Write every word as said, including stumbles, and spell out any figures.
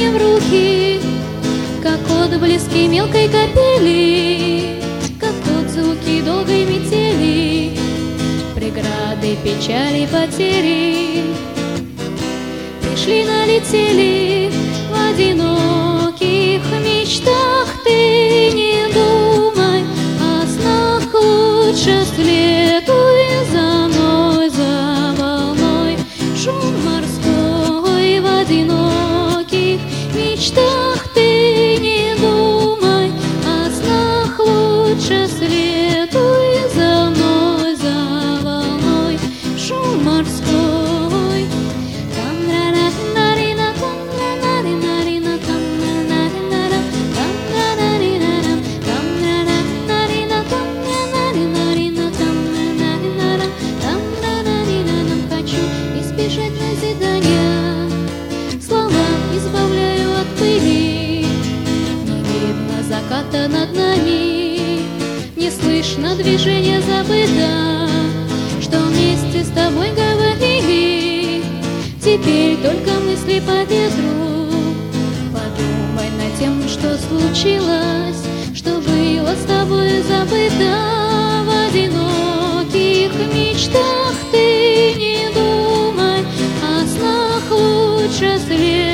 мне в руки, как отблески мелкой капели, как тот звуки долгой метели, преграды, печали, потери. Пришли, налетели в одиноких мечтах. Ты не думай о снах, лучше следуй за мной, за волной. Шум морской в одиноких мечтах. Ты не думай о снах, лучше следуй за мной, за волной. Шум морской. Избежать назидания, слова избавляю от пыли. Не видно заката над нами, не слышно движения, забыто, что вместе с тобой говорили. Теперь только мысли по ветру. Подумай над тем, что случилось, что было с тобой забыто. В одиноких мечтах ты не думай о снах, лучше след.